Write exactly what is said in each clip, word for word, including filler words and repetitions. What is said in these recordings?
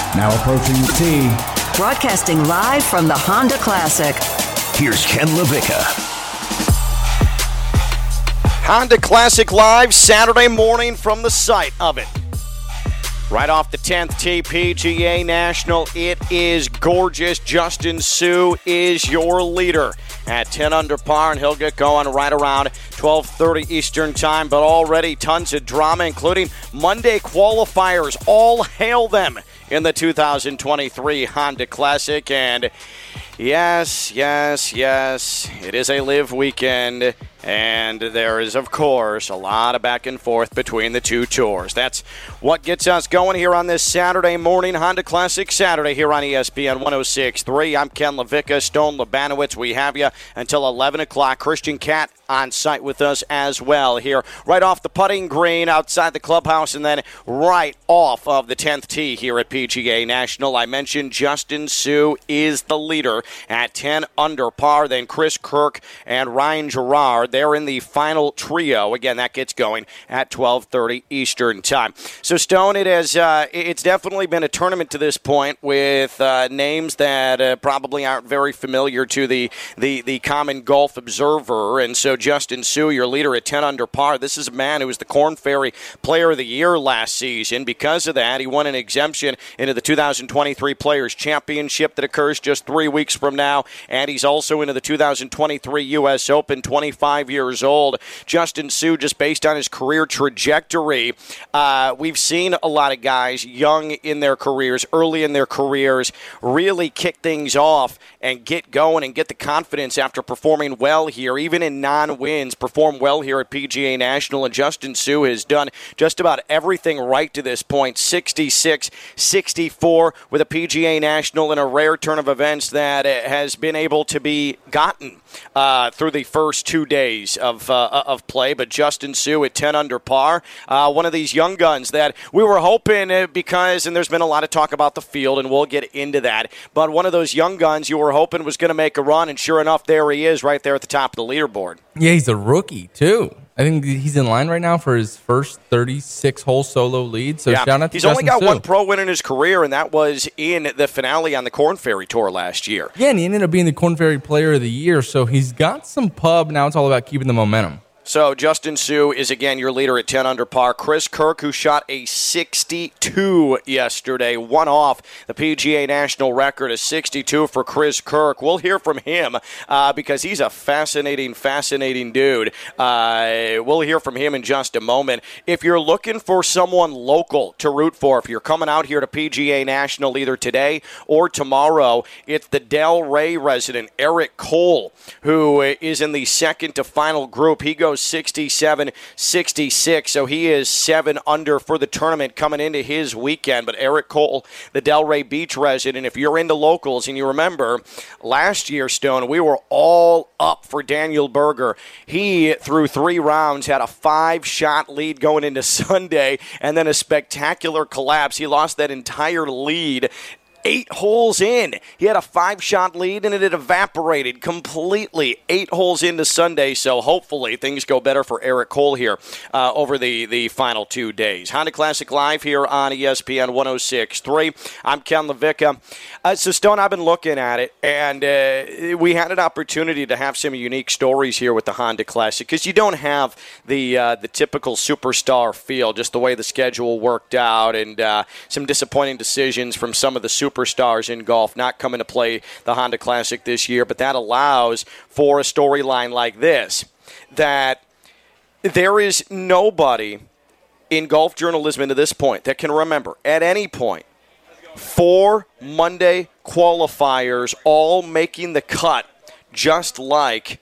Now approaching the tee. Broadcasting live from the Honda Classic. Here's Ken LaVicka. Honda Classic Live, Saturday morning from the site of it. Right off the tenth tee, P G A National. It is gorgeous. Justin Suh is your leader at ten under par, and he'll get going right around twelve thirty Eastern time. But already tons of drama, including Monday qualifiers. All hail them in the two thousand twenty-three Honda Classic. And yes, yes, yes, it is a live weekend. And there is, of course, a lot of back and forth between the two tours. That's what gets us going here on this Saturday morning, Honda Classic Saturday here on E S P N one oh six point three. I'm Ken LaVicka, Stone Labanowitz. We have you until eleven o'clock. Christian Cat on site with us as well here, right off the putting green outside the clubhouse, and then right off of the tenth tee here at P G A National. I mentioned Justin Suh is the leader at ten under par. Then Chris Kirk and Ryan Gerard. They're in the final trio. Again, that gets going at twelve thirty Eastern time. So, Stone, it has, uh, it's definitely been a tournament to this point with uh, names that uh, probably aren't very familiar to the, the, the common golf observer. And so Justin Suh, your leader at ten under par, this is a man who was the Korn Ferry Player of the Year last season. Because of that, he won an exemption into the two thousand twenty-three Players Championship that occurs just three weeks from now. And he's also into the two thousand twenty-three U S Open, twenty-five years old. Justin Suh, just based on his career trajectory, uh, we've seen a lot of guys young in their careers, early in their careers, really kick things off and get going and get the confidence after performing well here, even in non-wins, perform well here at P G A National. And Justin Suh has done just about everything right to this point. sixty-six sixty-four with a P G A National in a rare turn of events that has been able to be gotten uh, through the first two days of uh, of play. But Justin Suh at ten under par, uh, one of these young guns that we were hoping, uh, because, and there's been a lot of talk about the field, and we'll get into that, but one of those young guns you were hoping was going to make a run, and sure enough, there he is right there at the top of the leaderboard. Yeah, he's a rookie, too. I think he's in line right now for his first thirty-six hole solo lead. So yeah. shout out to He's Justin only got Suh. one pro win in his career, and that was in the finale on the Korn Ferry Tour last year. Yeah, and he ended up being the Korn Ferry Player of the Year. So he's got some pub. Now it's all about keeping the momentum. So Justin Suh is, again, your leader at ten under par. Chris Kirk, who shot a sixty-two yesterday, one off the P G A National record, a sixty-two for Chris Kirk. We'll hear from him uh, because he's a fascinating, fascinating dude. Uh, we'll hear from him in just a moment. If you're looking for someone local to root for, if you're coming out here to P G A National either today or tomorrow, it's the Delray resident, Eric Cole, who is in the second to final group. He goes sixty-seven sixty-six, so he is seven under for the tournament coming into his weekend. But Eric Cole, the Delray Beach resident, if you're into locals, and you remember last year, Stone, we were all up for Daniel Berger. He, through three rounds, had a five-shot lead going into Sunday, and then a spectacular collapse. He lost that entire lead eight holes in. He had a five-shot lead, and it had evaporated completely eight holes into Sunday, so hopefully things go better for Eric Cole here uh, over the, the final two days. Honda Classic Live here on E S P N one oh six point three. I'm Ken LaVicka. Uh, so, Stone, I've been looking at it, and uh, we had an opportunity to have some unique stories here with the Honda Classic, because you don't have the, uh, the typical superstar feel, just the way the schedule worked out, and uh, some disappointing decisions from some of the super superstars in golf not coming to play the Honda Classic this year, but that allows for a storyline like this, that there is nobody in golf journalism to this point that can remember at any point four Monday qualifiers all making the cut just like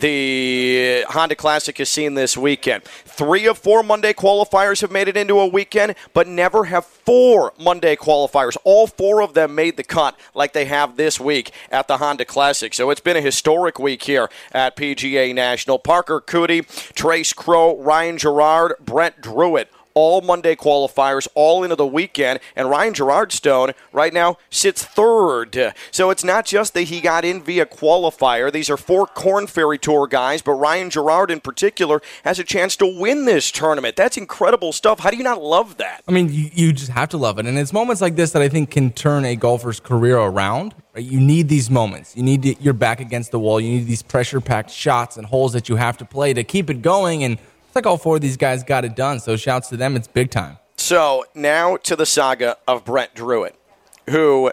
the Honda Classic has seen this weekend. Three of four Monday qualifiers have made it into a weekend, but never have four Monday qualifiers. All four of them made the cut like they have this week at the Honda Classic. So it's been a historic week here at P G A National. Parker Cootie, Trace Crow, Ryan Gerard, Brent Druitt, all Monday qualifiers, all into the weekend, and Ryan Gerardstone right now sits third. So it's not just that he got in via qualifier. These are four Korn Ferry Tour guys, but Ryan Gerard in particular has a chance to win this tournament. That's incredible stuff. How do you not love that? I mean, you, you just have to love it. And it's moments like this that I think can turn a golfer's career around. Right? You need these moments. You need to, your back against the wall. You need these pressure-packed shots and holes that you have to play to keep it going. And it's like all four of these guys got it done. So shouts to them. It's big time. So now to the saga of Brett Druitt, who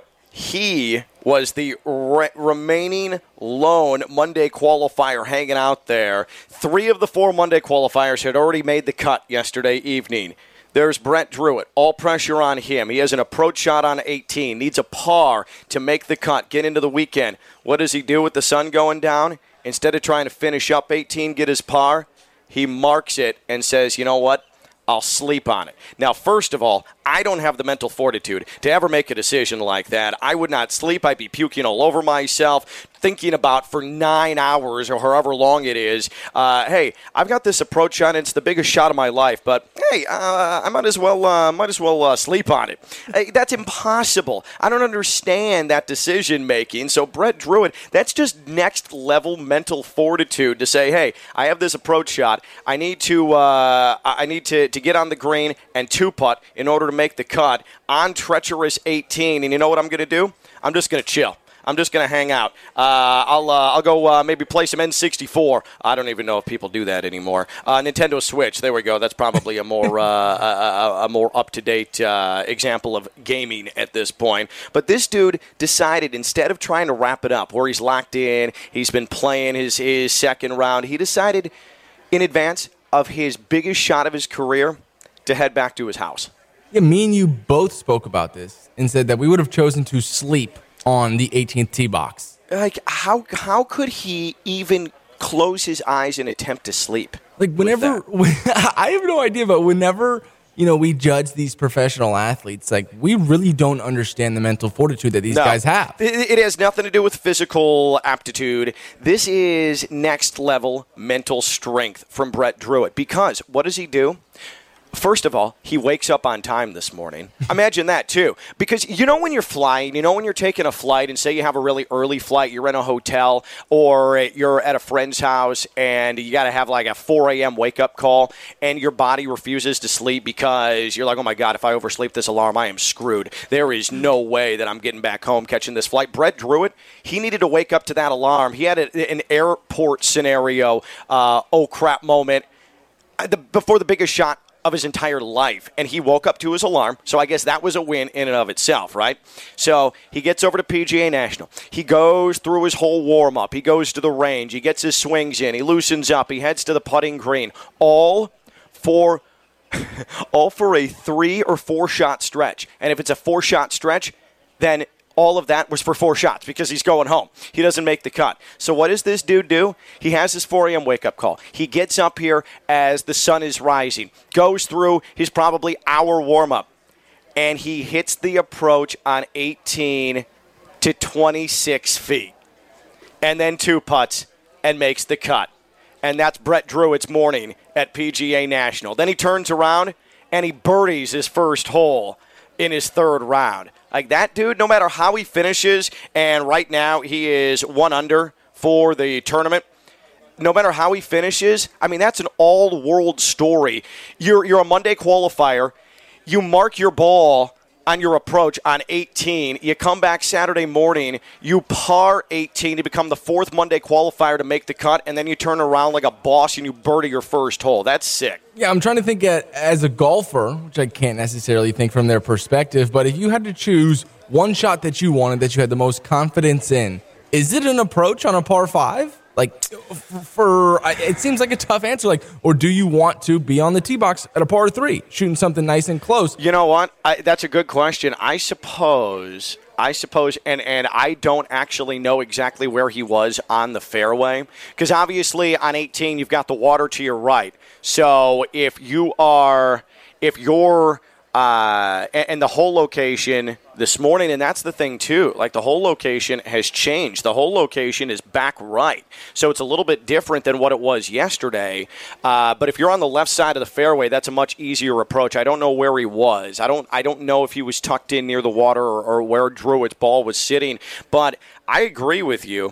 he was the re- remaining lone Monday qualifier hanging out there. Three of the four Monday qualifiers had already made the cut yesterday evening. There's Brett Druitt. All pressure on him. He has an approach shot on eighteen. Needs a par to make the cut, get into the weekend. What does he do with the sun going down? Instead of trying to finish up eighteen, get his par, he marks it and says, you know what? I'll sleep on it. Now, first of all, I don't have the mental fortitude to ever make a decision like that. I would not sleep. I'd be puking all over myself, thinking about for nine hours or however long it is, uh, hey, I've got this approach shot, and it's the biggest shot of my life, but hey, uh, I might as well uh, might as well uh, sleep on it. Hey, that's impossible. I don't understand that decision-making. So Brett Druitt, that's just next-level mental fortitude to say, hey, I have this approach shot. I need to uh, I need to, to get on the green and two-putt in order to make the cut on treacherous eighteen. And you know what I'm going to do? I'm just going to chill. I'm just going to hang out. Uh, I'll uh, I'll go uh, maybe play some N sixty-four. I don't even know if people do that anymore. Uh, Nintendo Switch. There we go. That's probably a more uh, a, a more up to date uh, example of gaming at this point. But this dude decided instead of trying to wrap it up, where he's locked in, he's been playing his his second round. He decided in advance of his biggest shot of his career to head back to his house. Yeah, me and you both spoke about this and said that we would have chosen to sleep on the eighteenth tee box. Like, how how could he even close his eyes and attempt to sleep? Like, whenever, I have no idea, but whenever, you know, we judge these professional athletes, like, we really don't understand the mental fortitude that these no, guys have. It, it has nothing to do with physical aptitude. This is next-level mental strength from Brett Druitt. Because what does he do? First of all, he wakes up on time this morning. Imagine that, too. Because you know when you're flying, you know when you're taking a flight, and say you have a really early flight, you're in a hotel, or you're at a friend's house, and you got to have like a four a.m. wake-up call, and your body refuses to sleep because you're like, oh, my God, if I oversleep this alarm, I am screwed. There is no way that I'm getting back home catching this flight. Brett Druitt, he needed to wake up to that alarm. He had a, an airport scenario, uh, oh, crap moment, the, before the biggest shot of his entire life, and he woke up to his alarm, so I guess that was a win in and of itself, right? So he gets over to P G A National. He goes through his whole warm-up. He goes to the range. He gets his swings in. He loosens up. He heads to the putting green. All for, all for a three- or four-shot stretch. And if it's a four-shot stretch, then all of that was for four shots because he's going home. He doesn't make the cut. So what does this dude do? He has his four a.m. wake-up call. He gets up here as the sun is rising, goes through his probably hour warm-up, and he hits the approach on eighteen to twenty-six feet, and then two putts and makes the cut. And that's Brett Druitt's morning at P G A National. Then he turns around and he birdies his first hole in his third round. Like, that dude, no matter how he finishes, and right now he is one under for the tournament, no matter how he finishes, I mean, that's an all-world story. You're, you're a Monday qualifier. You mark your ball on your approach on eighteen. You come back Saturday morning. You par eighteen to become the fourth Monday qualifier to make the cut, and then you turn around like a boss and you birdie your first hole. That's sick. Yeah, I'm trying to think at, as a golfer, which I can't necessarily think from their perspective, but if you had to choose one shot that you wanted that you had the most confidence in, is it an approach on a par five? Like, for, it seems like a tough answer. Like, or do you want to be on the tee box at a par three, shooting something nice and close? You know what? I, that's a good question. I suppose, I suppose, and, and I don't actually know exactly where he was on the fairway, because obviously on eighteen you've got the water to your right. So if you are, if you're Uh, and, and the whole location this morning, and that's the thing too, like the whole location has changed. The whole location is back right. So it's a little bit different than what it was yesterday. Uh, but if you're on the left side of the fairway, that's a much easier approach. I don't know where he was. I don't I don't know if he was tucked in near the water or, or where Druitt's ball was sitting. But I agree with you.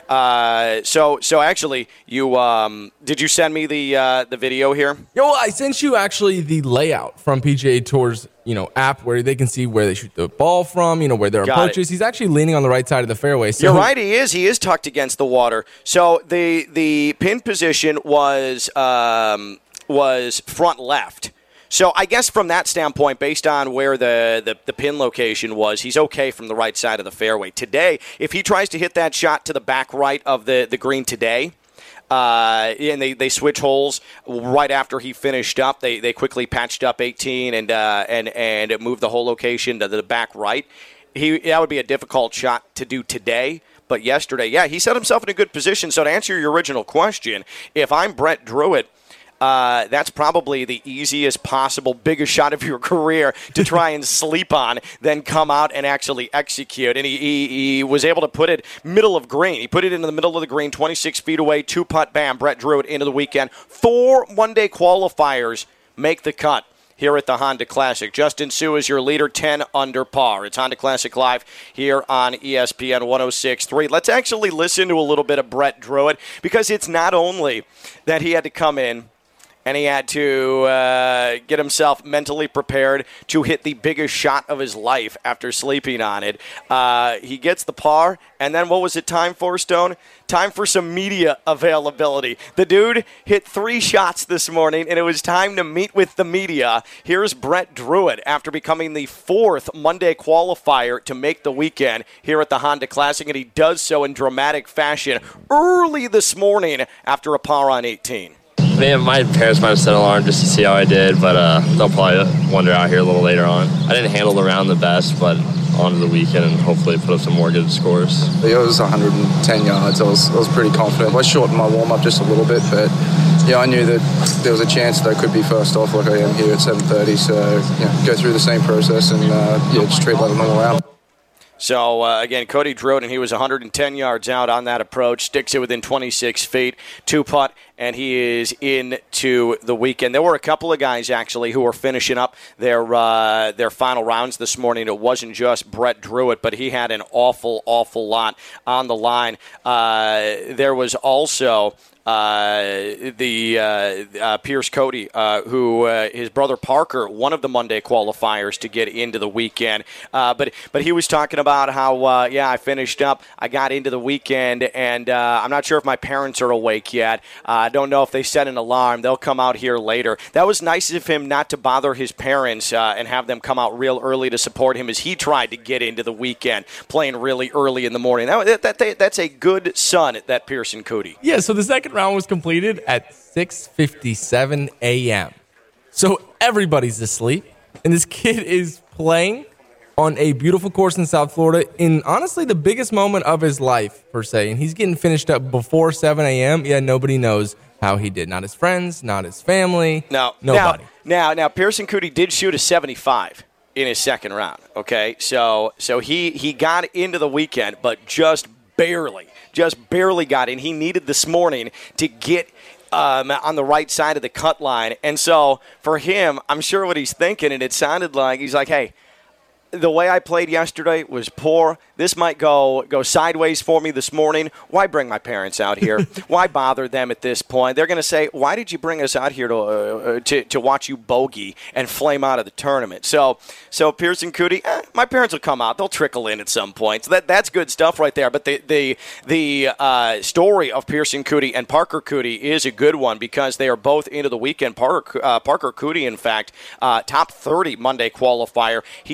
Uh, so so actually, you um, did you send me the uh, the video here? Yeah, well, I sent you actually the layout from P G A Tour's you know app where they can see where they shoot the ball from, you know where their Got approach it. is. He's actually leaning on the right side of the fairway. So You're right. He is. He is tucked against the water. So the the pin position was um, was front left. So I guess from that standpoint, based on where the, the, the pin location was, he's okay from the right side of the fairway. Today, if he tries to hit that shot to the back right of the, the green today, uh, and they, they switch holes right after he finished up, they they quickly patched up eighteen and uh, and and it moved the whole location to the back right. He that would be a difficult shot to do today. But yesterday, yeah, he set himself in a good position. So to answer your original question, if I'm Brett Druitt, Uh, that's probably the easiest possible, biggest shot of your career to try and sleep on, then come out and actually execute. And he, he, he was able to put it middle of green. He put it into the middle of the green, twenty-six feet away, two-putt, bam, Brett Druitt into the weekend. Four one-day qualifiers make the cut here at the Honda Classic. Justin Sue is your leader, ten under par. It's Honda Classic Live here on E S P N one oh six point three. Let's actually listen to a little bit of Brett Druitt, because it's not only that he had to come in and he had to uh, get himself mentally prepared to hit the biggest shot of his life after sleeping on it. Uh, he gets the par, and then what was it time for, Stone? Time for some media availability. The dude hit three shots this morning, and it was time to meet with the media. Here's Brett Druitt after becoming the fourth Monday qualifier to make the weekend here at the Honda Classic, and he does so in dramatic fashion early this morning after a par on eighteen. Man, my parents might have set an alarm just to see how I did, but uh, they'll probably wonder out here a little later on. I didn't handle the round the best, but on to the weekend and hopefully put up some more good scores. It was one hundred ten yards. I was I was pretty confident. I shortened my warm-up just a little bit, but yeah, I knew that there was a chance that I could be first off like I am here at seven thirty, so you know, go through the same process and uh, yeah, just treat it like a normal round. So, uh, again, Cody Druitt, and he was one hundred ten yards out on that approach, sticks it within twenty-six feet, two-putt, and he is into the weekend. There were a couple of guys, actually, who were finishing up their uh, their final rounds this morning. It wasn't just Brett Druitt, but he had an awful, awful lot on the line. Uh, there was also Uh, the uh, uh, Pierce Cody, uh, who uh, his brother Parker, one of the Monday qualifiers to get into the weekend. Uh, but but he was talking about how, uh, yeah, I finished up, I got into the weekend, and uh, I'm not sure if my parents are awake yet. Uh, I don't know if they set an alarm. They'll come out here later. That was nice of him not to bother his parents uh, and have them come out real early to support him as he tried to get into the weekend, playing really early in the morning. That, that, that That's a good son, that Pearson Cody. Yeah, so the second round was completed at six fifty-seven a.m. So everybody's asleep, and this kid is playing on a beautiful course in South Florida in, honestly, the biggest moment of his life, per se. And he's getting finished up before seven a.m., yet nobody knows how he did. Not his friends, not his family, no, nobody. Now, now, now Pearson Cody did shoot a seventy-five in his second round, okay? So so he, he got into the weekend, but just barely. Just barely got in. He needed this morning to get um, on the right side of the cut line. And so for him, I'm sure what he's thinking, and it sounded like he's like, hey, the way I played yesterday was poor. This might go go sideways for me this morning. Why bring my parents out here? Why bother them at this point? They're going to say, why did you bring us out here to, uh, to to watch you bogey and flame out of the tournament? So so Pearson Cody, eh, my parents will come out. They'll trickle in at some point. So that, that's good stuff right there. But the the, the uh, story of Pearson Cody and Parker Cody is a good one because they are both into the weekend. Parker, uh, Parker Cody, in fact, uh, top thirty Monday qualifier. He sits at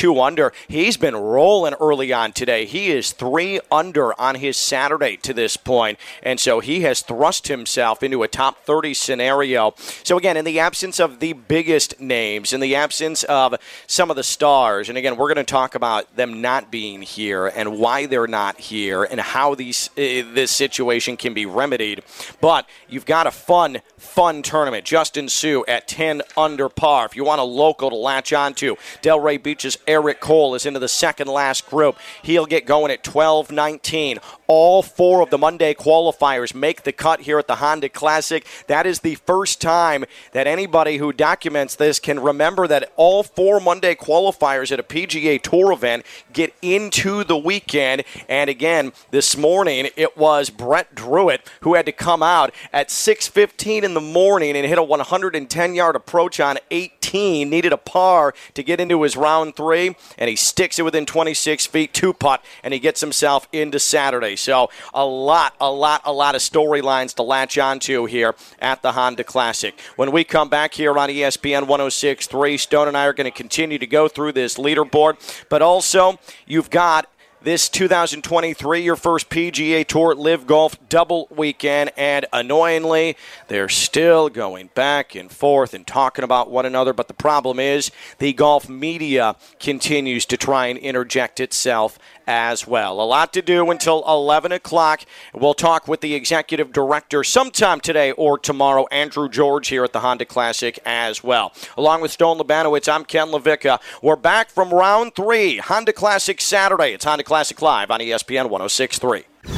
two under. He's been rolling early on today. He is three under on his Saturday to this point, and so he has thrust himself into a top thirty scenario. So again, in the absence of the biggest names, in the absence of some of the stars, and again, we're going to talk about them not being here and why they're not here and how these uh, this situation can be remedied. But you've got a fun, fun tournament. Justin Sue at ten under par. If you want a local to latch on to, Delray Beach's Eric Cole is into the second last group. He'll get going at twelve nineteen. All four of the Monday qualifiers make the cut here at the Honda Classic. That is the first time that anybody who documents this can remember that all four Monday qualifiers at a P G A Tour event get into the weekend. And again, this morning it was Brett Druitt who had to come out at six fifteen in the morning and hit a one hundred ten yard approach on eighteen. Needed a par to get into his round three, and he sticks it within twenty-six feet, two putt, and he gets himself into Saturday. So a lot, a lot, a lot of storylines to latch onto here at the Honda Classic. When we come back here on E S P N one oh six point three, Stone and I are going to continue to go through this leaderboard, but also you've got this two thousand twenty-three, your first P G A Tour Live Golf double weekend, and annoyingly, they're still going back and forth and talking about one another, but the problem is the golf media continues to try and interject itself as well. A lot to do until eleven o'clock. We'll talk with the executive director sometime today or tomorrow, Andrew George, here at the Honda Classic as well. Along with Stone Labanowitz, I'm Ken LaVicka. We're back from round three, Honda Classic Saturday. It's Honda Classic Live on E S P N one oh six point three.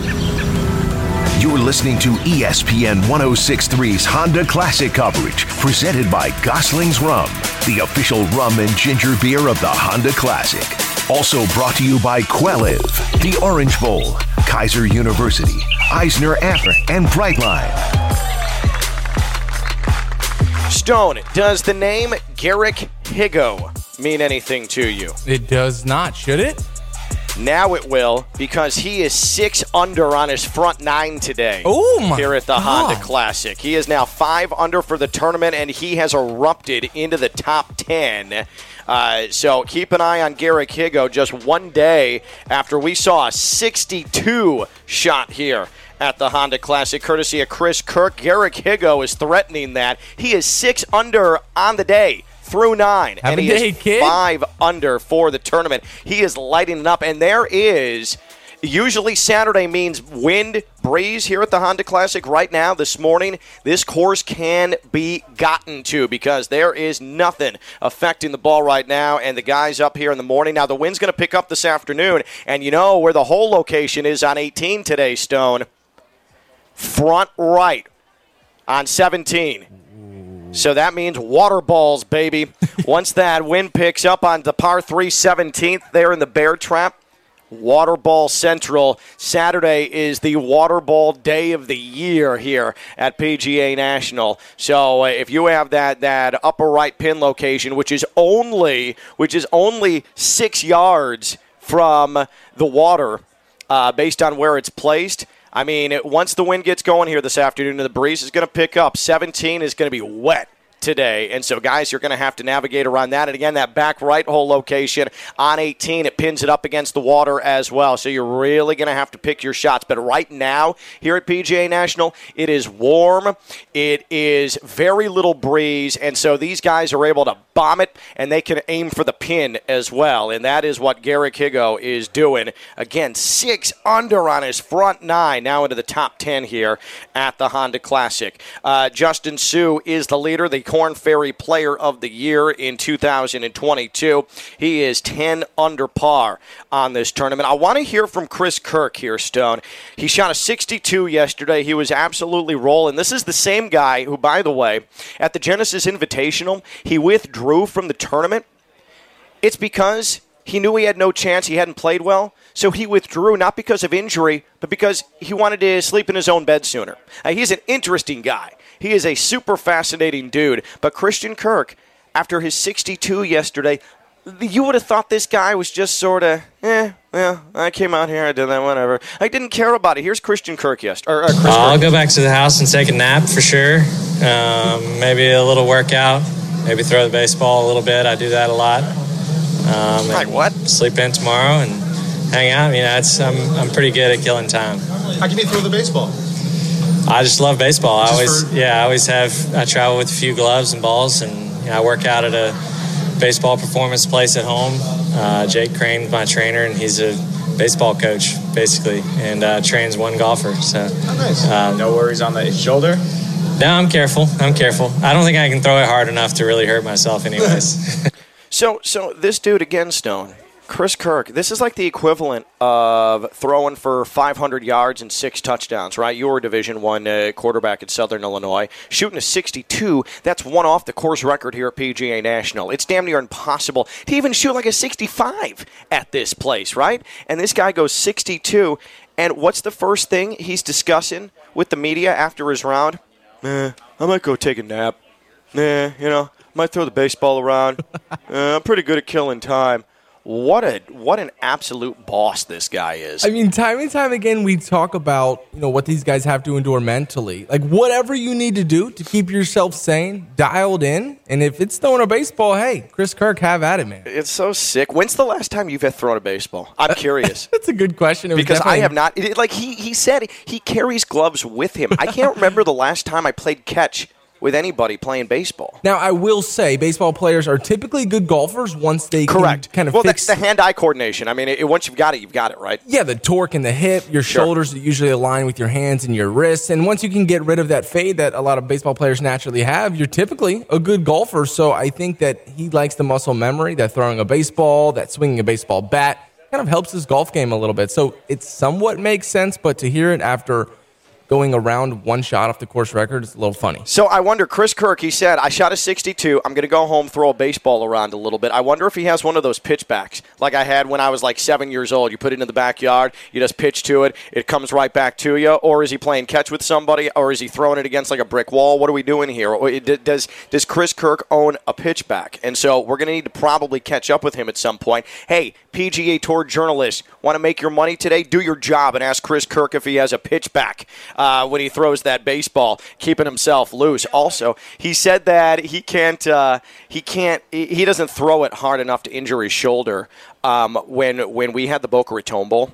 You're listening to E S P N one oh six point three's Honda Classic coverage, presented by Gosling's Rum, the official rum and ginger beer of the Honda Classic. Also brought to you by Quelliv, the Orange Bowl, Kaiser University, Eisner Amper, and Brightline. Stone, does the name Garrick Higgo mean anything to you? It does not, should it? Now it will, because he is six under on his front nine today. Oh my Here at the God. Honda Classic. He is now five under for the tournament, and he has erupted into the top ten. Uh, so keep an eye on Garrick Higgo just one day after we saw a sixty-two shot here at the Honda Classic, courtesy of Chris Kirk. Garrick Higgo is threatening that. He is six under on the day through nine, Have and a he day, is kid. five under for the tournament. He is lighting it up, and there is usually Saturday means wind, breeze here at the Honda Classic. Right now, this morning, this course can be gotten to because there is nothing affecting the ball right now, and the guys up here in the morning. Now, the wind's going to pick up this afternoon, and you know where the whole location is on eighteen today, Stone. Front right on seventeen. So that means water balls, baby. Once that wind picks up on the par three seventeenth there in the bear trap, Water Ball Central. Saturday is the Water Ball Day of the year here at P G A National. So uh, if you have that that upper right pin location, which is only which is only six yards from the water, uh, based on where it's placed. I mean, once the wind gets going here this afternoon and the breeze is going to pick up, seventeen is going to be wet today. And so, guys, you're going to have to navigate around that. And again, that back right hole location on eighteen, it pins it up against the water as well. So you're really going to have to pick your shots. But right now, here at P G A National, it is warm. It is very little breeze. And so these guys are able to bomb it, and they can aim for the pin as well. And that is what Garrick Higgo is doing. Again, six under on his front nine, now into the top ten here at the Honda Classic. Uh, Justin Sue is the leader, the Korn Ferry Player of the Year in two thousand twenty-two. He is ten under par on this tournament. I want to hear from Chris Kirk here, Stone. He shot a sixty-two yesterday. He was absolutely rolling. This is the same guy who, by the way, at the Genesis Invitational, he withdrew from the tournament. It's because he knew he had no chance. He hadn't played well. So he withdrew, not because of injury, but because he wanted to sleep in his own bed sooner. Uh, he's an interesting guy. He is a super fascinating dude. But Christian Kirk, after his sixty-two yesterday, you would have thought this guy was just sort of, eh, well, I came out here, I did that, whatever. I didn't care about it. Here's Christian Kirk yesterday. Or, uh, Chris uh, I'll Kirk. go back to the house and take a nap for sure. Um, maybe a little workout. Maybe throw the baseball a little bit. I do that a lot. Um, Like what? Sleep in tomorrow and hang out. You know, it's I'm I'm pretty good at killing time. How can you throw the baseball? I just love baseball. I Just always, for- yeah, I always have. I travel with a few gloves and balls, and you know, I work out at a baseball performance place at home. Uh, Jake Crane's my trainer, and he's a baseball coach basically, and uh, trains one golfer. So, Oh, nice. um, No worries on the shoulder? no, I'm careful. I'm careful. I don't think I can throw it hard enough to really hurt myself, anyways. So, so this dude again, Stone, Chris Kirk, this is like the equivalent of throwing for five hundred yards and six touchdowns, right? You were a Division One uh, quarterback at Southern Illinois, shooting a sixty-two. That's one off the course record here at P G A National. It's damn near impossible to even shoot like a sixty-five at this place, right? And this guy goes sixty-two. And what's the first thing he's discussing with the media after his round? Nah, I might go take a nap. Nah, you know, might throw the baseball around. uh, I'm pretty good at killing time. What a what an absolute boss this guy is. I mean, time and time again, we talk about, you know, what these guys have to endure mentally. Like, whatever you need to do to keep yourself sane, dialed in. And if it's throwing a baseball, hey, Chris Kirk, have at it, man. It's so sick. When's the last time you've thrown a baseball? I'm curious. That's a good question. It was Because I definitely- have not. It, like he, he said, he carries gloves with him. I can't remember the last time I played catch with anybody playing baseball. Now, I will say, baseball players are typically good golfers once they Correct. can kind of well, fix. that's the hand-eye coordination. I mean, it, once you've got it, you've got it, right? Yeah, the torque in the hip, your Sure. shoulders that usually align with your hands and your wrists. And once you can get rid of that fade that a lot of baseball players naturally have, you're typically a good golfer. So I think that he likes the muscle memory, that throwing a baseball, that swinging a baseball bat kind of helps his golf game a little bit. So it somewhat makes sense, but to hear it after going around one shot off the course record is a little funny. So I wonder, Chris Kirk, he said, I shot a sixty-two. I'm going to go home, throw a baseball around a little bit. I wonder if he has one of those pitchbacks like I had when I was like seven years old. You put it in the backyard, you just pitch to it, it comes right back to you. Or is he playing catch with somebody? Or is he throwing it against like a brick wall? What are we doing here? Or Does, does Chris Kirk own a pitchback? And so we're going to need to probably catch up with him at some point. Hey, P G A Tour journalists, want to make your money today? Do your job and ask Chris Kirk if he has a pitchback uh, when he throws that baseball, keeping himself loose. Also, he said that he can't, uh, he can't, he doesn't throw it hard enough to injure his shoulder. Um, when when we had the Boca Raton Bowl,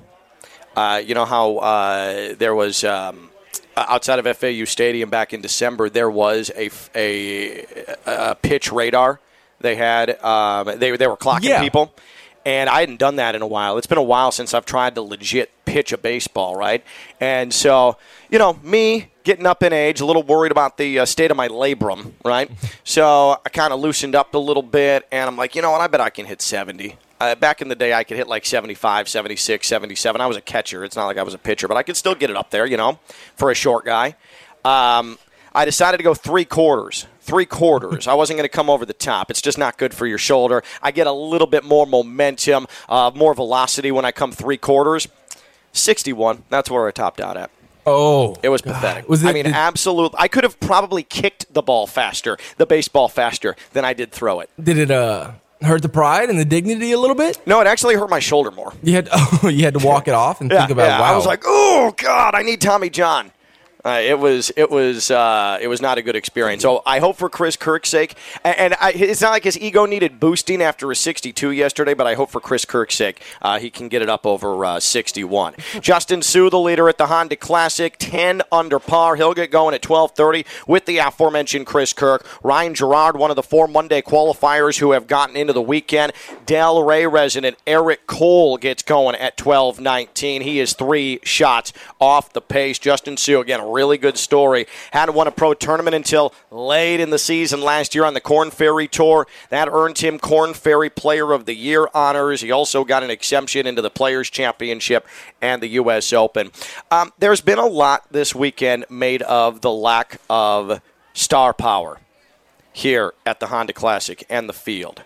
uh, you know how uh, there was um, outside of F A U Stadium back in December, there was a a, a pitch radar. They had um, they they were clocking Yeah. people. And I hadn't done that in a while. It's been a while since I've tried to legit pitch a baseball, right? And so, you know, me getting up in age, a little worried about the uh, state of my labrum, right? So I kind of loosened up a little bit, and I'm like, you know what, I bet I can hit seventy. Uh, back in the day, I could hit like seventy-five, seventy-six, seventy-seven. I was a catcher. It's not like I was a pitcher, but I could still get it up there, you know, for a short guy. Um, I decided to go three quarters. Three quarters. I wasn't going to come over the top. It's just not good for your shoulder. I get a little bit more momentum, uh, more velocity when I come three quarters. sixty-one. That's where I topped out at. Oh, It was God. pathetic. Was it, I mean, did, absolutely. I could have probably kicked the ball faster, the baseball faster, than I did throw it. did it uh, hurt the pride and the dignity a little bit? No, it actually hurt my shoulder more. You had oh, you had to walk it off and Yeah, think about yeah. wow. I was like, oh God, I need Tommy John. Uh, it was it was uh, it was not a good experience. So I hope for Chris Kirk's sake, and, and I, it's not like his ego needed boosting after a sixty-two yesterday, but I hope for Chris Kirk's sake uh, he can get it up over uh, sixty-one. Justin Sue, the leader at the Honda Classic, ten under par. He'll get going at twelve thirty with the aforementioned Chris Kirk. Ryan Gerard, one of the four Monday qualifiers who have gotten into the weekend. Del Rey resident Eric Cole gets going at twelve nineteen. He is three shots off the pace. Justin Sue, again, really good story. Hadn't won a pro tournament until late in the season last year on the Korn Ferry Tour. That earned him Korn Ferry Player of the Year honors. He also got an exemption into the Players' Championship and the U S Open. Um, there's been a lot this weekend made of the lack of star power here at the Honda Classic and the field.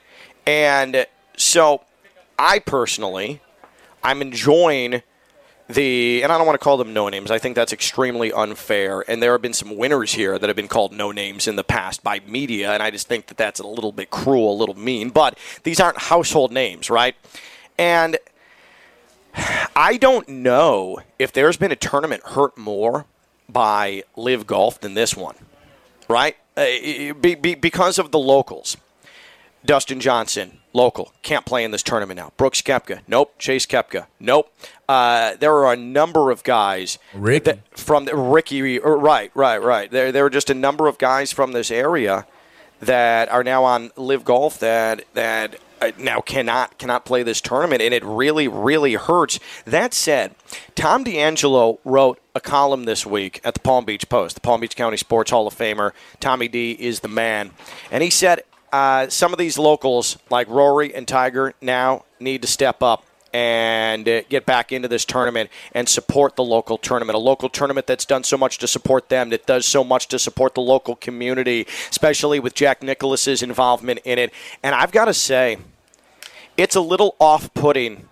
And so I personally, I'm enjoying the, and I don't want to call them no-names. I think that's extremely unfair. And there have been some winners here that have been called no-names in the past by media, and I just think that that's a little bit cruel, a little mean. But these aren't household names, right? And I don't know if there's been a tournament hurt more by Live Golf than this one, right? Uh, be, be, because of the locals. Dustin Johnson, local, can't play in this tournament now. Brooks Koepka, nope. Chase Koepka, nope. Uh, there are a number of guys Ricky. that, from the, Ricky, right, right, right. There, there are just a number of guys from this area that are now on Live Golf that that now cannot cannot play this tournament, and it really, really hurts. That said, Tom D'Angelo wrote a column this week at the Palm Beach Post, the Palm Beach County Sports Hall of Famer. Tommy D is the man. And he said uh, some of these locals, like Rory and Tiger, now need to step up and uh, get back into this tournament and support the local tournament, a local tournament that's done so much to support them, that does so much to support the local community, especially with Jack Nicklaus's involvement in it. And I've got to say, it's a little off-putting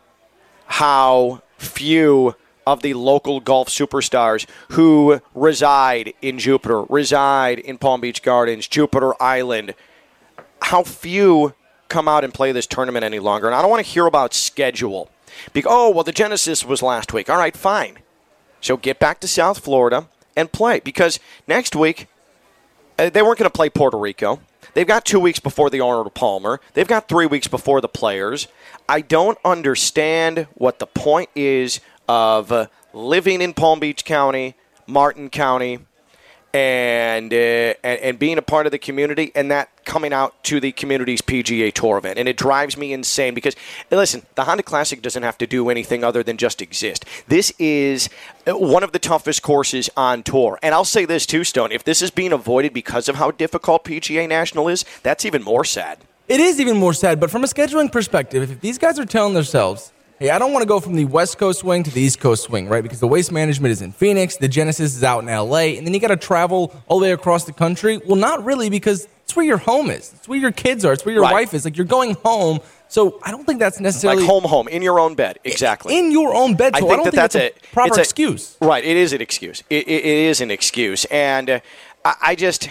how few of the local golf superstars who reside in Jupiter, reside in Palm Beach Gardens, Jupiter Island, how few come out and play this tournament any longer. And I don't want to hear about schedule. Because, oh, well, the Genesis was last week. All right, fine. So get back to South Florida and play. Because next week, uh, they weren't going to play Puerto Rico. They've got two weeks before the Arnold Palmer. They've got three weeks before the Players. I don't understand what the point is of uh, living in Palm Beach County, Martin County, and, uh, and and being a part of the community, and that coming out to the community's P G A Tour event. And it drives me insane because, listen, the Honda Classic doesn't have to do anything other than just exist. This is one of the toughest courses on tour. And I'll say this too, Stone, if this is being avoided because of how difficult P G A National is, that's even more sad. It is even more sad, but from a scheduling perspective, if these guys are telling themselves, hey, I don't want to go from the West Coast swing to the East Coast swing, right? Because the Waste Management is in Phoenix, the Genesis is out in L A, and then you got to travel all the way across the country. Well, not really, because it's where your home is. It's where your kids are. It's where your right. wife is. Like, you're going home. So I don't think that's necessarily... Like home, home, in your own bed. Exactly. In your own bed. So I, think I don't that think that's a proper it's a, excuse. Right. It is an excuse. It, it, it is an excuse. And uh, I, I just...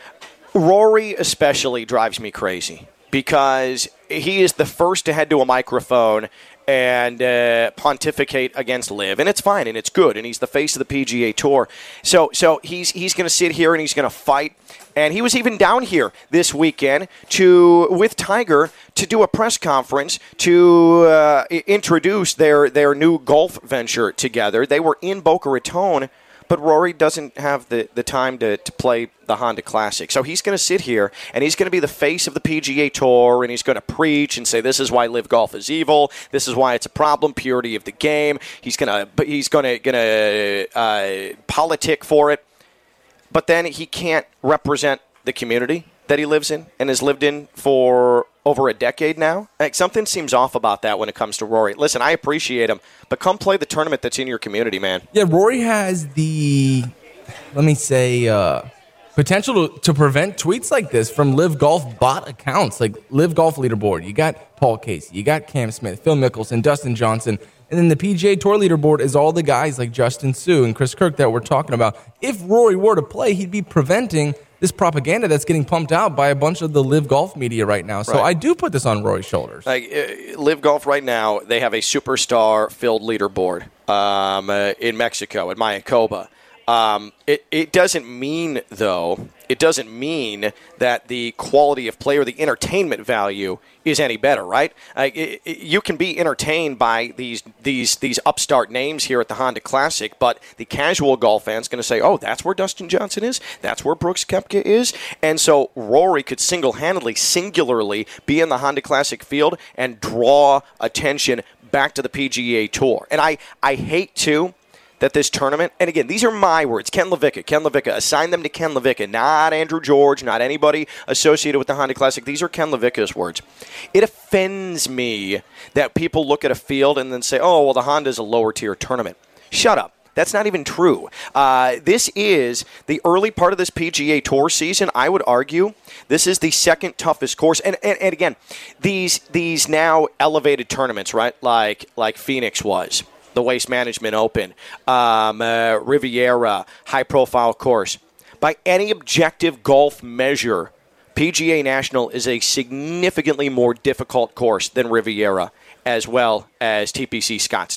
Rory especially drives me crazy because he is the first to head to a microphone and uh, pontificate against Liv, and it's fine, and it's good, and he's the face of the P G A Tour. So so he's he's going to sit here and he's going to fight, and he was even down here this weekend to with Tiger to do a press conference to uh, introduce their, their new golf venture together. They were in Boca Raton, but Rory doesn't have the, the time to, to play the Honda Classic. So he's going to sit here, and he's going to be the face of the P G A Tour, and he's going to preach and say this is why Live Golf is evil, this is why it's a problem, purity of the game. He's going to he's going to going to uh, politic for it, but then he can't represent the community that he lives in and has lived in for over a decade now. Like, something seems off about that when it comes to Rory. Listen, I appreciate him, but come play the tournament that's in your community, man. Yeah, Rory has the, let me say, uh, potential to, to prevent tweets like this from Live Golf bot accounts, like Live Golf Leaderboard. You got Paul Casey, you got Cam Smith, Phil Mickelson, Dustin Johnson, and then the P G A Tour Leaderboard is all the guys like Justin Suh and Chris Kirk that we're talking about. If Rory were to play, he'd be preventing this propaganda that's getting pumped out by a bunch of the Live Golf media right now. So right. I do put this on Rory's shoulders. Like uh, Live Golf right now, they have a superstar-filled leaderboard um, uh, in Mexico at Mayakoba. Um, it, it doesn't mean, though, it doesn't mean that the quality of play or the entertainment value is any better, right? Like, it, it, you can be entertained by these these these upstart names here at the Honda Classic, but the casual golf fan's going to say, oh, that's where Dustin Johnson is? That's where Brooks Koepka is? And so Rory could single-handedly, singularly be in the Honda Classic field and draw attention back to the P G A Tour. And I, I hate to... that this tournament, and again, these are my words, Ken LaVicka, Ken LaVicka, assign them to Ken LaVicka, not Andrew George, not anybody associated with the Honda Classic. These are Ken LaVicka's words. It offends me that people look at a field and then say, oh, well, the Honda is a lower-tier tournament. Shut up. That's not even true. Uh, this is the early part of this P G A Tour season. I would argue this is the second toughest course. And, and, and again, these these now elevated tournaments, right, like like Phoenix was, the Waste Management Open, um, uh, Riviera, high-profile course. By any objective golf measure, P G A National is a significantly more difficult course than Riviera, as well as T P C Scottsdale.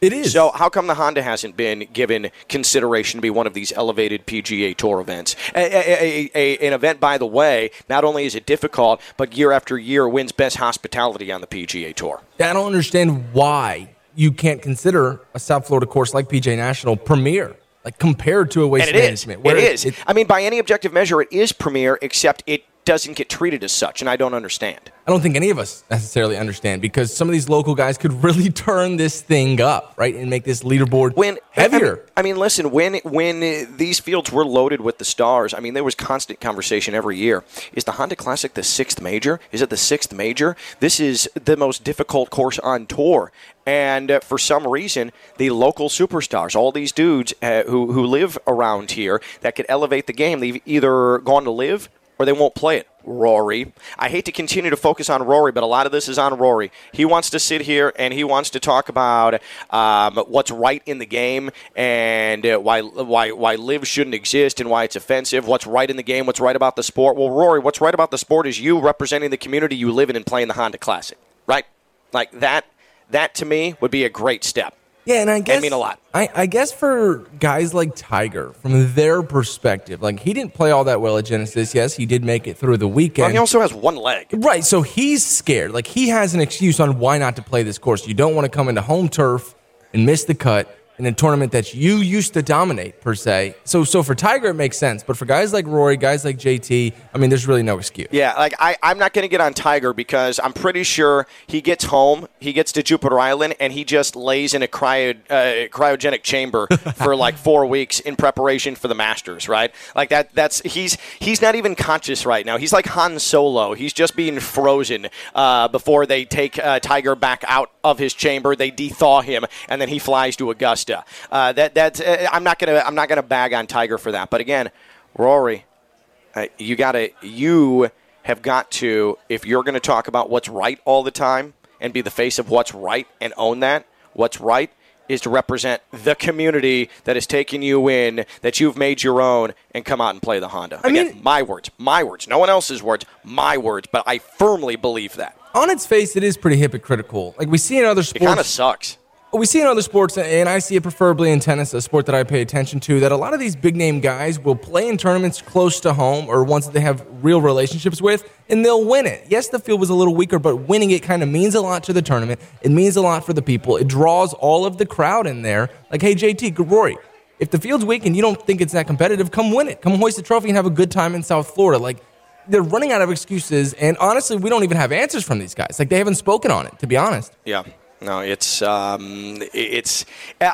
It is. So how come the Honda hasn't been given consideration to be one of these elevated P G A Tour events? A, a, a, a, an event, by the way, not only is it difficult, but year after year wins best hospitality on the P G A Tour. I don't understand why you can't consider a South Florida course like P G A National premier, like compared to a Waste and it Management. Is. It is. It, I mean, by any objective measure, it is premier, except it doesn't get treated as such, and I don't understand. I don't think any of us necessarily understand, because some of these local guys could really turn this thing up, right, and make this leaderboard when, heavier. I mean, I mean, listen, when when these fields were loaded with the stars, I mean, there was constant conversation every year. Is the Honda Classic the sixth major? Is it the sixth major? This is the most difficult course on tour. And uh, for some reason, the local superstars, all these dudes uh, who, who live around here that could elevate the game, they've either gone to live or they won't play it. Rory. I hate to continue to focus on Rory, but a lot of this is on Rory. He wants to sit here and he wants to talk about um, what's right in the game and uh, why why why live shouldn't exist and why it's offensive. What's right in the game? What's right about the sport? Well, Rory, what's right about the sport is you representing the community you live in and playing the Honda Classic, right? Like that. That to me would be a great step. Yeah, and I guess I mean a lot. I, I guess for guys like Tiger, from their perspective, like he didn't play all that well at Genesis. Yes, he did make it through the weekend. Well, he also has one leg. Right, so he's scared. Like he has an excuse on why not to play this course. You don't want to come into home turf and miss the cut in a tournament that you used to dominate, per se. So so for Tiger, it makes sense. But for guys like Rory, guys like J T, I mean, there's really no excuse. Yeah, like I, I'm not going to get on Tiger because I'm pretty sure he gets home, he gets to Jupiter Island, and he just lays in a cryo, uh, cryogenic chamber for like four weeks in preparation for the Masters, right? Like that. That's he's he's not even conscious right now. He's like Han Solo. He's just being frozen uh, before they take uh, Tiger back out of his chamber. They de-thaw him, and then he flies to Augusta. Uh, that that's uh, I'm not gonna I'm not gonna bag on Tiger for that. But again, Rory, uh, you gotta you have got to, if you're gonna talk about what's right all the time and be the face of what's right and own that, what's right is to represent the community that has taken you in, that you've made your own, and come out and play the Honda. I Again, mean, my words, my words, no one else's words, my words. But I firmly believe that. On its face, it is pretty hypocritical. Like we see in other sports. It kind of sucks. We see in other sports, and I see it preferably in tennis, a sport that I pay attention to, that a lot of these big-name guys will play in tournaments close to home or ones that they have real relationships with, and they'll win it. Yes, the field was a little weaker, but winning it kind of means a lot to the tournament. It means a lot for the people. It draws all of the crowd in there. Like, hey, J T, Rory, if the field's weak and you don't think it's that competitive, come win it. Come hoist the trophy and have a good time in South Florida. Like, they're running out of excuses, and honestly, we don't even have answers from these guys. Like, they haven't spoken on it, to be honest. Yeah. No, it's um, it's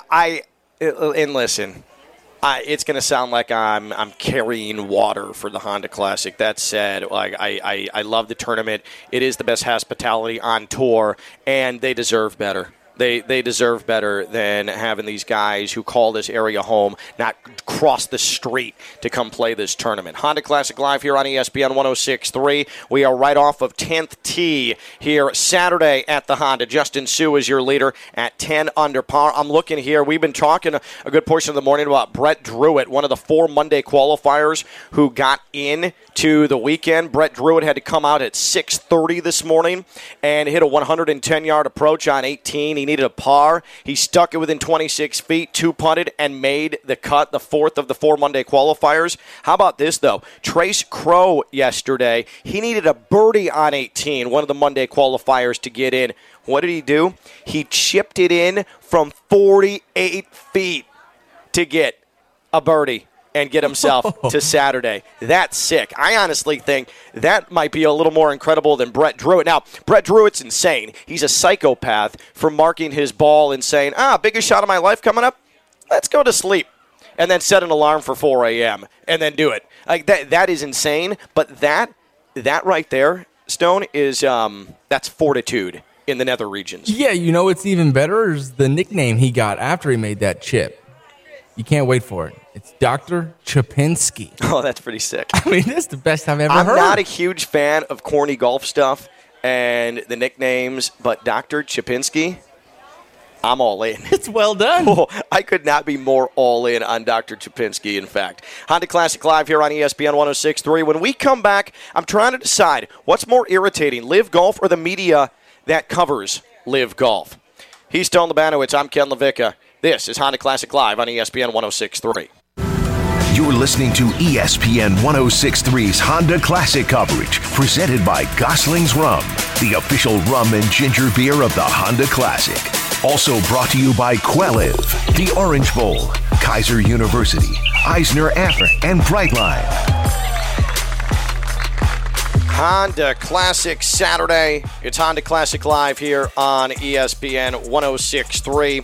I and listen, I, it's going to sound like I'm I'm carrying water for the Honda Classic. That said, like I, I, I love the tournament. It is the best hospitality on tour, and they deserve better. They they deserve better than having these guys who call this area home not cross the street to come play this tournament. Honda Classic Live here on E S P N one oh six point three. We are right off of tenth tee here Saturday at the Honda. Justin Sue is your leader at ten under par. I'm looking here. We've been talking a, a good portion of the morning about Brett Druitt, one of the four Monday qualifiers who got in to the weekend. Brett Druitt had to come out at six thirty this morning and hit a one hundred ten-yard approach on eighteen. He needed a par. He stuck it within twenty-six feet, two-putted, and made the cut, the fourth of the four Monday qualifiers. How about this, though? Trace Crow yesterday, he needed a birdie on eighteen, one of the Monday qualifiers, to get in. What did he do? He chipped it in from forty-eight feet to get a birdie and get himself to Saturday. That's sick. I honestly think that might be a little more incredible than Brett Druitt. Now, Brett Druitt's insane. He's a psychopath for marking his ball and saying, ah, biggest shot of my life coming up? Let's go to sleep. And then set an alarm for four a.m. and then do it. Like that that is insane, but that that right there, Stone, is um that's fortitude in the nether regions. Yeah, you know what's even better is the nickname he got after he made that chip. You can't wait for it. It's Doctor Chapinski. Oh, that's pretty sick. I mean, that's the best I've ever I'm heard. I'm not a huge fan of corny golf stuff and the nicknames, but Doctor Chapinski, I'm all in. It's well done. Oh, I could not be more all in on Doctor Chapinski, in fact. Honda Classic Live here on E S P N one oh six point three. When we come back, I'm trying to decide what's more irritating, Live Golf or the media that covers Live Golf. He's Stone Labanowitz. I'm Ken LaVicka. This is Honda Classic Live on E S P N one oh six point three. You're listening to E S P N ten sixty-three's Honda Classic coverage, presented by Gosling's Rum, the official rum and ginger beer of the Honda Classic. Also brought to you by Quelliv, the Orange Bowl, Kaiser University, Eisner Amper, and Brightline. Honda Classic Saturday. It's Honda Classic Live here on E S P N ten sixty-three.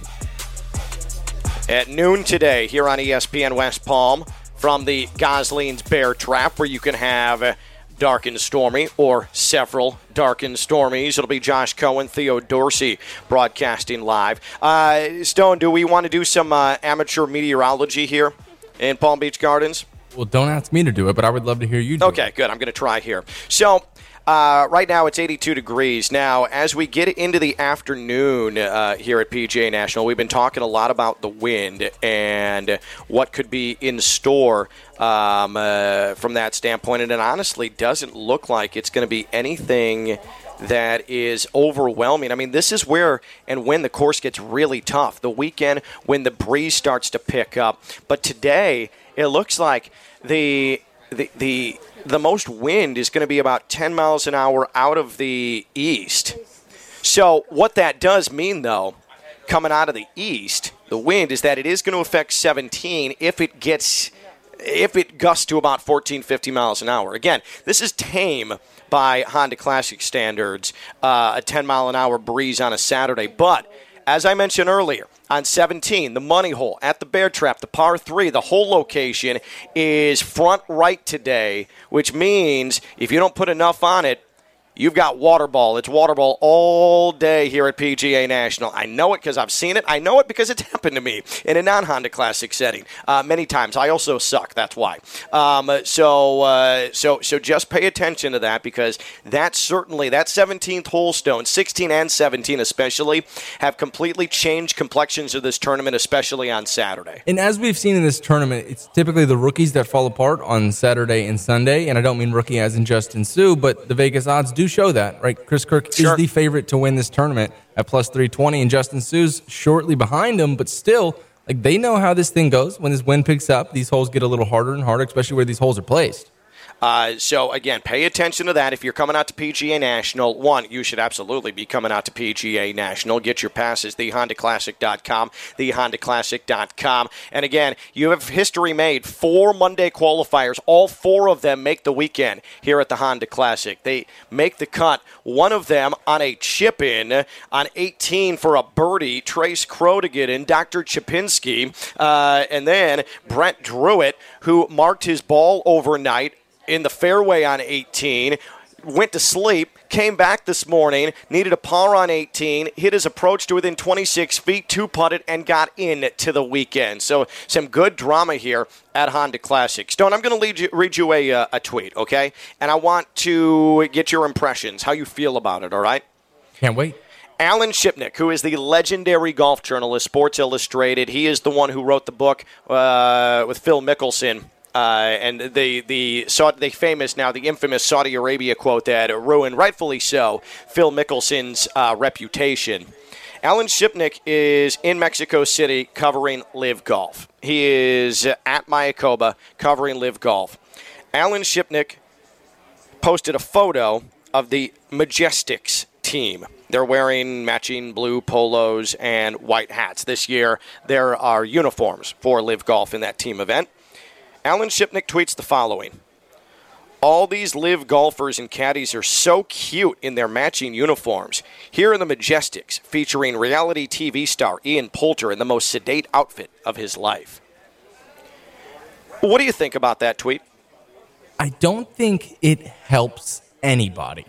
At noon today here on E S P N West Palm from the Gosling's Bear Trap, where you can have dark and stormy or several dark and stormies. It'll be Josh Cohen, Theo Dorsey broadcasting live. Uh, Stone, do we want to do some uh, amateur meteorology here in Palm Beach Gardens? Well, don't ask me to do it, but I would love to hear you do okay, it. Okay, good. I'm going to try here. So, uh, right now it's eighty-two degrees. Now, as we get into the afternoon uh, here at P G A National, we've been talking a lot about the wind and what could be in store um, uh, from that standpoint. And it honestly doesn't look like it's going to be anything that is overwhelming. I mean, this is where and when the course gets really tough. The weekend when the breeze starts to pick up. But today, it looks like the the the the most wind is going to be about ten miles an hour out of the east. So what that does mean, though, coming out of the east, the wind, is that it is going to affect seventeen if it gets if it gusts to about fourteen, fifteen miles an hour. Again, this is tame by Honda Classic standards, uh, a ten mile an hour breeze on a Saturday. But as I mentioned earlier, on seventeen, the money hole at the Bear Trap, the par three, the hole location is front right today, which means if you don't put enough on it, you've got water ball. It's water ball all day here at P G A National. I know it because I've seen it. I know it because it's happened to me in a non-Honda Classic setting uh, many times. I also suck. That's why. Um, so, uh, so, so just pay attention to that, because that certainly, that seventeenth hole, Stone, sixteen and seventeen especially, have completely changed complexions of this tournament, especially on Saturday. And as we've seen in this tournament, it's typically the rookies that fall apart on Saturday and Sunday. And I don't mean rookie as in Justin Suh, but the Vegas odds do show that, right? Chris Kirk sure. is the favorite to win this tournament at plus three twenty, and Justin Suh's shortly behind him, but still, like, they know how this thing goes. When this wind picks up, these holes get a little harder and harder, especially where these holes are placed. Uh, so, again, pay attention to that. If you're coming out to P G A National, one, you should absolutely be coming out to P G A National. Get your passes, the honda classic dot com, the honda classic dot com. And, again, you have history made. Four Monday qualifiers. All four of them make the weekend here at the Honda Classic. They make the cut. One of them on a chip-in on eighteen for a birdie. Trace Crow to get in. Doctor Chipinski. Uh, and then Brent Druitt, who marked his ball overnight in the fairway on eighteen, went to sleep, came back this morning, needed a par on eighteen, hit his approach to within twenty-six feet, two-putted, and got in to the weekend. So some good drama here at Honda Classic. Stone, I'm going to lead you, read you a, uh, a tweet, okay? And I want to get your impressions, how you feel about it, all right? Can't wait. Alan Shipnick, who is the legendary golf journalist, Sports Illustrated. He is the one who wrote the book uh, with Phil Mickelson. Uh, and the the the famous, now the infamous Saudi Arabia quote that ruined, rightfully so, Phil Mickelson's uh, reputation. Alan Shipnick is in Mexico City covering Live Golf. He is at Mayakoba covering Live Golf. Alan Shipnick posted a photo of the Majestics team. They're wearing matching blue polos and white hats. This year, there are uniforms for Live Golf in that team event. Alan Shipnick tweets the following. All these Live golfers and caddies are so cute in their matching uniforms. Here are the Majestics, featuring reality T V star Ian Poulter in the most sedate outfit of his life. What do you think about that tweet? I don't think it helps anybody.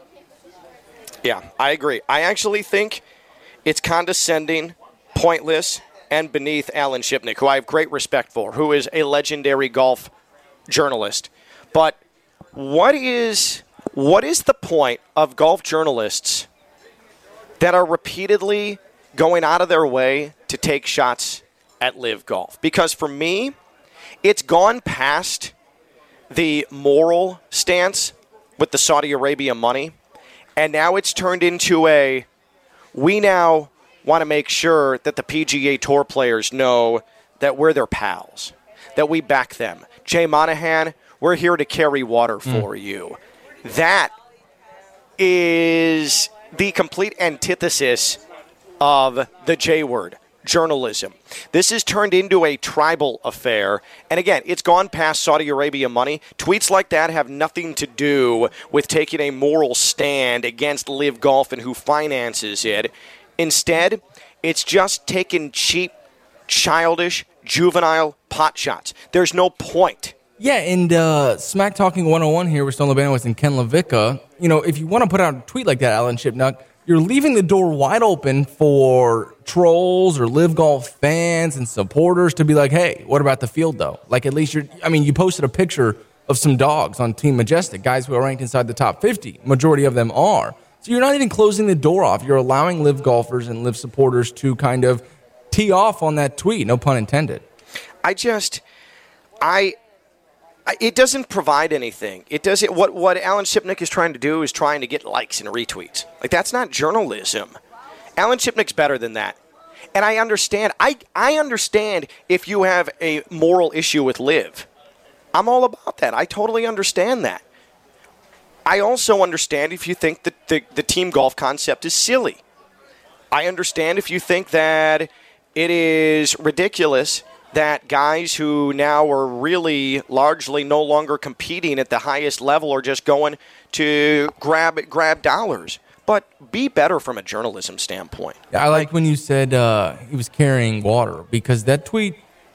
Yeah, I agree. I actually think it's condescending, pointless, and beneath Alan Shipnick, who I have great respect for, who is a legendary golf journalist. But what is what is the point of golf journalists that are repeatedly going out of their way to take shots at Live Golf? Because for me, it's gone past the moral stance with the Saudi Arabia money, and now it's turned into a, we now want to make sure that the P G A Tour players know that we're their pals, that we back them. Jay Monahan, we're here to carry water for mm. you. That is the complete antithesis of the J word, journalism. This has turned into a tribal affair. And again, it's gone past Saudi Arabia money. Tweets like that have nothing to do with taking a moral stand against Live Golf and who finances it. Instead, it's just taking cheap, childish, juvenile pot shots. There's no point. Yeah, and uh, Smack Talking one oh one here with Stone Lebanowitz and Ken LaVicka. You know, if you want to put out a tweet like that, Alan Shipnuck, you're leaving the door wide open for trolls or Live Golf fans and supporters to be like, hey, what about the field, though? Like, at least you're, I mean, you posted a picture of some dogs on Team Majestic, guys who are ranked inside the top fifty. Majority of them are. So you're not even closing the door off. You're allowing Live golfers and Live supporters to kind of tee off on that tweet, no pun intended. I just, I... It doesn't provide anything. It does it. What what Alan Shipnuck is trying to do is trying to get likes and retweets. Like, that's not journalism. Alan Shipnuck's better than that. And I understand. I I understand if you have a moral issue with Liv. I'm all about that. I totally understand that. I also understand if you think that the, the team golf concept is silly. I understand if you think that it is ridiculous that guys who now are really largely no longer competing at the highest level are just going to grab grab dollars. But be better from a journalism standpoint. Yeah, I like, like when you said uh, he was carrying water, because that tweet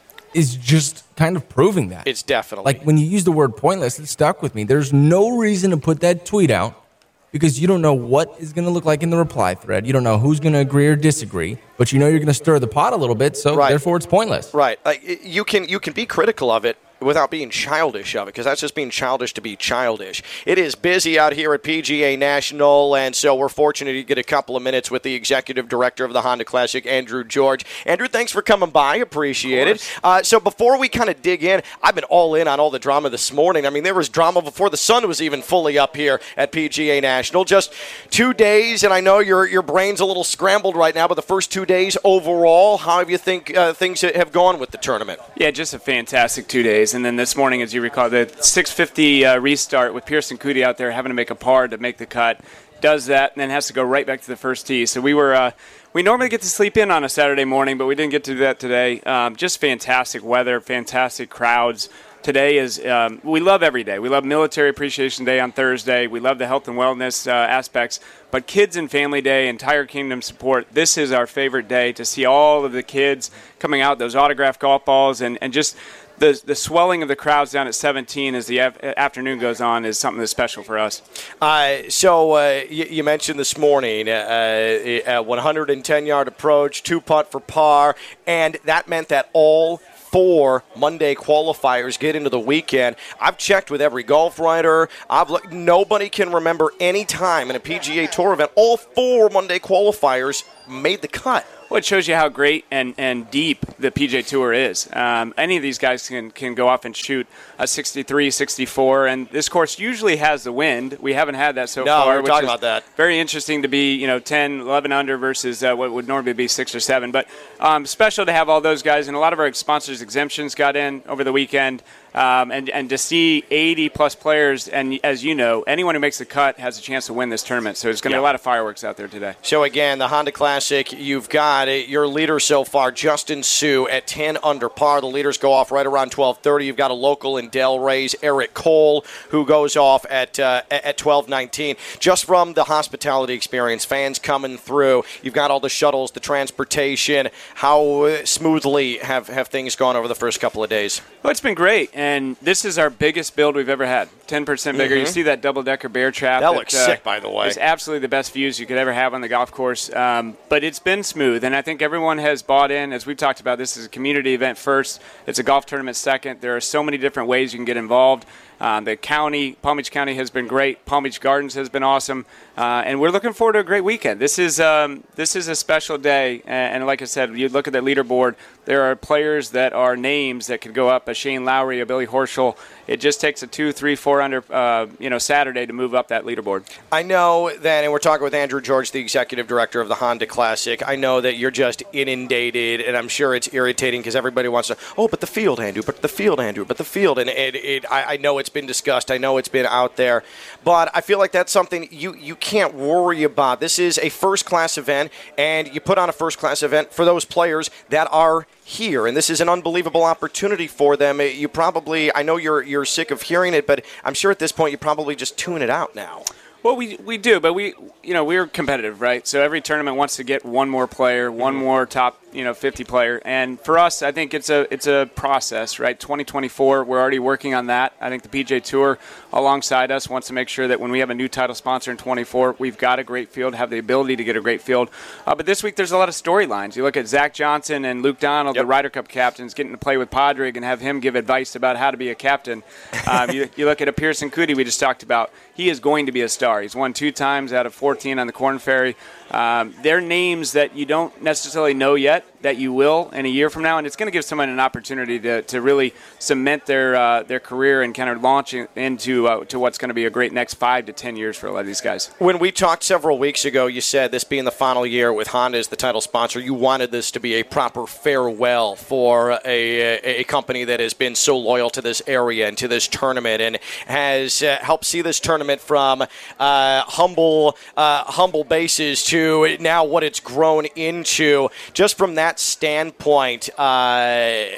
is just kind of proving that. It's definitely. Like, when you use the word pointless, it stuck with me. There's no reason to put that tweet out because you don't know what is going to look like in the reply thread. You don't know who's going to agree or disagree, but you know you're going to stir the pot a little bit, so right. therefore it's pointless. Right. Like, you can you can be critical of it without being childish of it, because that's just being childish to be childish. It is busy out here at P G A National, and so we're fortunate to get a couple of minutes with the executive director of the Honda Classic, Andrew George. Andrew, thanks for coming by. Appreciate it. Uh, so before we kind of dig in, I've been all in on all the drama this morning. I mean, there was drama before the sun was even fully up here at P G A National. Just two days, and I know your your brain's a little scrambled right now, but the first two days overall, how have you think uh, things have gone with the tournament? Yeah, just a fantastic two days. And then this morning, as you recall, the six fifty uh, restart with Pearson Coody out there having to make a par to make the cut, does that, and then has to go right back to the first tee. So we were uh, we normally get to sleep in on a Saturday morning, but we didn't get to do that today. Um, just fantastic weather, fantastic crowds. Today is, um, we love every day. We love Military Appreciation Day on Thursday. We love the health and wellness uh, aspects. But Kids and Family Day, entire Kingdom support, this is our favorite day to see all of the kids coming out, those autographed golf balls, and, and just the the swelling of the crowds down at seventeen as the af- afternoon goes on is something that's special for us. Uh, so uh, you, you mentioned this morning uh, a one hundred ten yard approach, two putt for par, and that meant that all four Monday qualifiers get into the weekend. I've checked with every golf writer. I've looked, nobody can remember any time in a P G A Tour event all four Monday qualifiers made the cut. Well, it shows you how great and, and deep the P G A Tour is. Um, any of these guys can, can go off and shoot a sixty-three, sixty-four, and this course usually has the wind. We haven't had that so no, far. No, we're talking about that. Very interesting to be, you know, ten, eleven under versus uh, what would normally be six or seven. But um, special to have all those guys, and a lot of our sponsors' exemptions got in over the weekend. Um, and, and to see eighty-plus players, and as you know, anyone who makes the cut has a chance to win this tournament. So there's going to yeah. be a lot of fireworks out there today. So, again, the Honda Classic, you've got your leader so far, Justin Suh, at ten under par. The leaders go off right around twelve thirty. You've got a local in Delray's, Eric Cole, who goes off at uh, at twelve nineteen. Just from the hospitality experience, fans coming through, you've got all the shuttles, the transportation. How smoothly have, have things gone over the first couple of days? Well, it's been great. And this is our biggest build we've ever had, ten percent bigger. Mm-hmm. You see that double-decker bear trap. That, that looks uh, sick, by the way. It's absolutely the best views you could ever have on the golf course. Um, but it's been smooth, and I think everyone has bought in. As we've talked about, this is a community event first. It's a golf tournament second. There are so many different ways you can get involved. Um, the county, Palm Beach County has been great. Palm Beach Gardens has been awesome. Uh, and we're looking forward to a great weekend. This is um, this is a special day. And, and like I said, you look at that leaderboard, there are players that are names that could go up, a Shane Lowry, a Billy Horschel. It just takes a two, three, four score under, uh, you know, Saturday to move up that leaderboard. I know that, and we're talking with Andrew George, the executive director of the Honda Classic. I know that you're just inundated, and I'm sure it's irritating because everybody wants to, oh, but the field, Andrew, but the field, Andrew, but the field. And it, it, I, I know it's been discussed. I know it's been out there. But I feel like that's something you, you can't worry about. This is a first-class event, and you put on a first-class event for those players that are here, and this is an unbelievable opportunity for them. You probably, I know you're you're sick of hearing it, but I'm sure at this point you probably just tune it out now. Well, we we do, but we you know we're competitive, right? So every tournament wants to get one more player, one mm-hmm. more top you know fifty player, and for us, I think it's a it's a process, right? twenty twenty-four, we're already working on that. I think the P G A Tour, alongside us, wants to make sure that when we have a new title sponsor in twenty-four, we've got a great field, have the ability to get a great field. Uh, but this week, there's a lot of storylines. You look at Zach Johnson and Luke Donald, yep. the Ryder Cup captains, getting to play with Padraig and have him give advice about how to be a captain. Um, you, you look at a Pearson Coody we just talked about. He is going to be a star. He's won two times out of fourteen on the Korn Ferry. Um, they're names that you don't necessarily know yet, that you will in a year from now, and it's going to give someone an opportunity to, to really cement their uh, their career and kind of launch into uh, to what's going to be a great next five to ten years for a lot of these guys. When we talked several weeks ago, you said this being the final year with Honda as the title sponsor, you wanted this to be a proper farewell for a, a, a company that has been so loyal to this area and to this tournament and has uh, helped see this tournament from uh, humble uh, humble bases to now what it's grown into. Just from that standpoint, uh,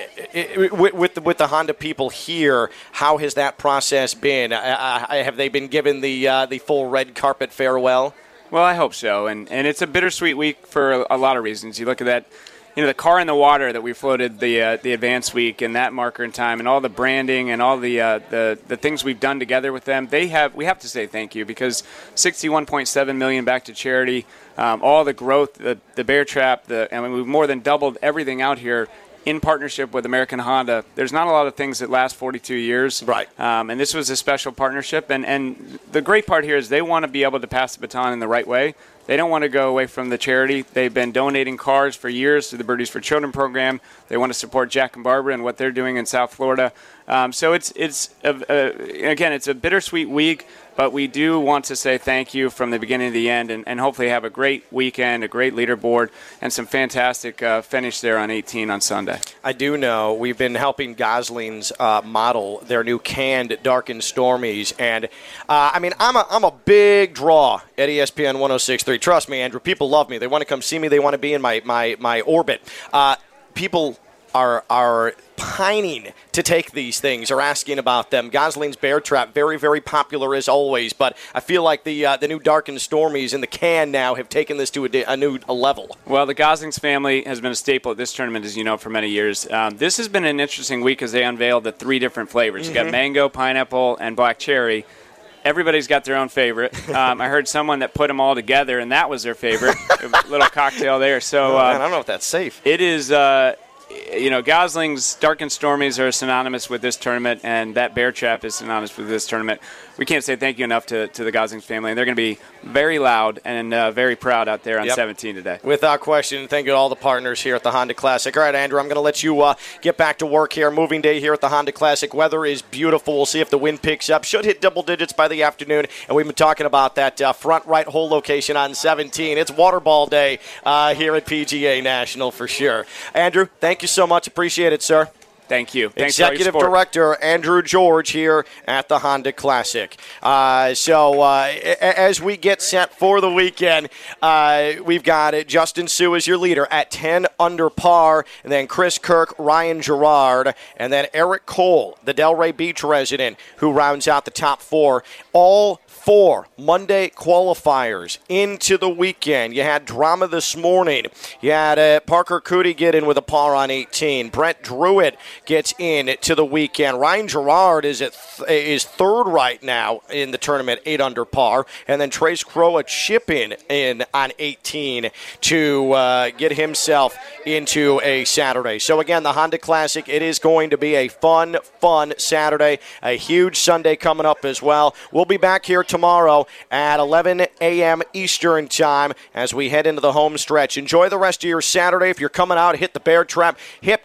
it, with, with, the, with the Honda people here, how has that process been? Uh, have they been given the uh, the full red carpet farewell? Well, I hope so, and and it's a bittersweet week for a, a lot of reasons. You look at that, you know, the car in the water that we floated the uh, the advanced week and that marker in time, and all the branding and all the uh, the the things we've done together with them. They have we have to say thank you because sixty-one point seven million dollars back to charity. Um, all the growth, the, the bear trap, the I mean, we've more than doubled everything out here in partnership with American Honda. There's not a lot of things that last forty-two years. Right. Um, and this was a special partnership. And, and the great part here is they want to be able to pass the baton in the right way. They don't want to go away from the charity. They've been donating cars for years to the Birdies for Children program. They want to support Jack and Barbara and what they're doing in South Florida. Um, so it's, it's a, a, again, it's a bittersweet week, but we do want to say thank you from the beginning to the end and, and hopefully have a great weekend, a great leaderboard, and some fantastic uh, finish there on eighteen on Sunday. I do know we've been helping Gosling's uh, model their new canned Dark and Stormies, and uh, I mean, I'm a, I'm a big draw at E S P N one oh six point three. Trust me, Andrew, people love me. They want to come see me. They want to be in my, my, my orbit. Uh, people are are pining to take these things, are asking about them. Gosling's Bear Trap, very, very popular as always, but I feel like the uh, the new Dark and Stormies in the can now have taken this to a, a new a level. Well, the Goslings family has been a staple at this tournament, as you know, for many years. Um, this has been an interesting week as they unveiled the three different flavors. Mm-hmm. You got mango, pineapple, and black cherry. Everybody's got their own favorite. Um, I heard someone that put them all together, and that was their favorite. A little cocktail there. So oh, uh, man, I don't know if that's safe. It is, uh, you know, Gosling's Dark and Stormies are synonymous with this tournament, and that Bear Trap is synonymous with this tournament. We can't say thank you enough to, to the Goslings family, and they're going to be very loud and uh, very proud out there on yep. seventeen today. Without question, thank you to all the partners here at the Honda Classic. All right, Andrew, I'm going to let you uh, get back to work here. Moving day here at the Honda Classic. Weather is beautiful. We'll see if the wind picks up. Should hit double digits by the afternoon, and we've been talking about that uh, front right hole location on seventeen. It's water ball day uh, here at P G A National for sure. Andrew, thank you so much. Appreciate it, sir. Thank you. Thanks Executive Director Andrew George here at the Honda Classic. Uh, so uh, as we get set for the weekend, uh, we've got uh, Justin Sue as your leader at ten under par, and then Chris Kirk, Ryan Gerard, and then Eric Cole, the Delray Beach resident, who rounds out the top four. All four Monday qualifiers into the weekend. You had drama this morning. You had uh, Parker Coody get in with a par on eighteen. Brent Druitt gets in to the weekend. Ryan Gerard is at th- is third right now in the tournament, eight under par. And then Trace Crow a chip in, in on eighteen to uh, get himself into a Saturday. So again, the Honda Classic, it is going to be a fun, fun Saturday. A huge Sunday coming up as well. We'll be back here tomorrow at eleven a.m. Eastern Time as we head into the home stretch. Enjoy the rest of your Saturday. If you're coming out, hit the Bear Trap. Hit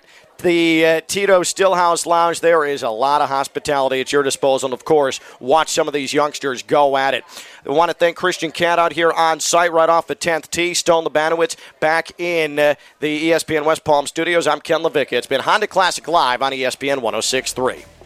the uh, Tito Stillhouse Lounge. There is a lot of hospitality at your disposal. And, of course, watch some of these youngsters go at it. I want to thank Christian Cat out here on site right off the tenth tee. Stone Labanowitz back in uh, the E S P N West Palm studios. I'm Ken Levicka. It's been Honda Classic Live on E S P N one oh six point three.